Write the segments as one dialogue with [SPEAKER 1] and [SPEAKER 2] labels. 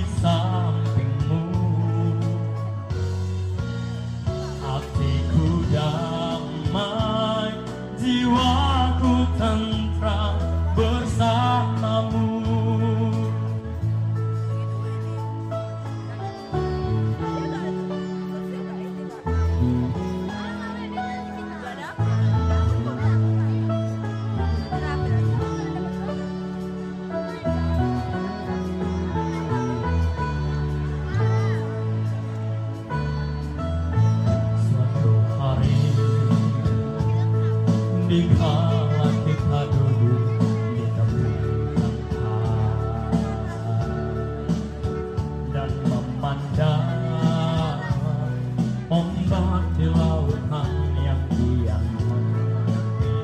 [SPEAKER 1] sampingmu. Hatiku damai, jiwaku tentram bersamamu. Di kala kita duduk di tepi pantai dan memandang ombak di lautan yang kian menepi,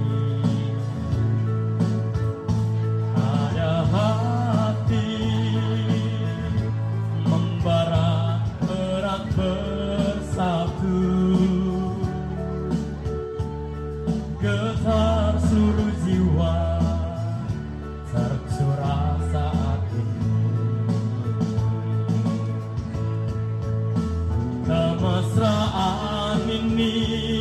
[SPEAKER 1] ada hati membara erat bersatu. Getar seluruh jiwa tercurah saat ini. Kemesraan ini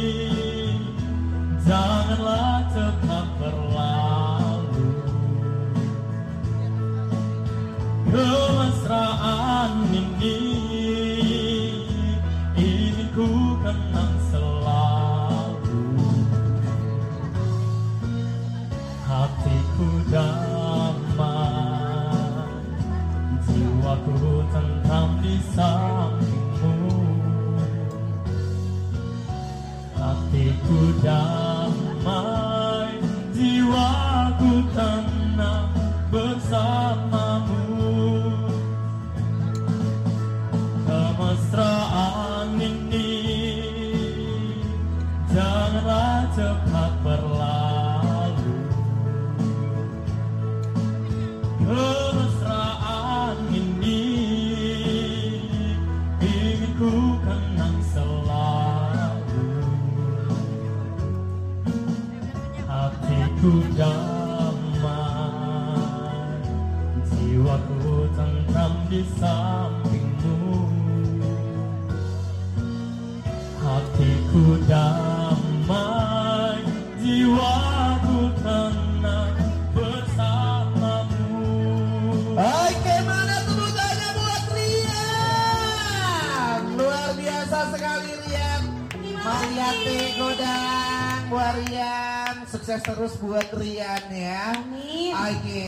[SPEAKER 1] janganlah cepat berlalu. Kemesraan ini ingin ku kenang selalu. Hatiku damai, jiwaku tentram di sampingmu. Hatiku damai, jiwaku tenang bersamamu. Kemesraan ini janganlah cepat berlalu. Kemesraan ini ingin ku kenang selalu. Hatiku damai, jiwaku tentram di sampingmu. Hatiku damai, jiwaku tenang bersamamu.
[SPEAKER 2] Oke, mana tepuk tangannya buat Rian. Luar biasa sekali Rian. Mariati Godang buat Rian. Sukses terus buat Rian ya.
[SPEAKER 3] Amin.
[SPEAKER 2] Oke.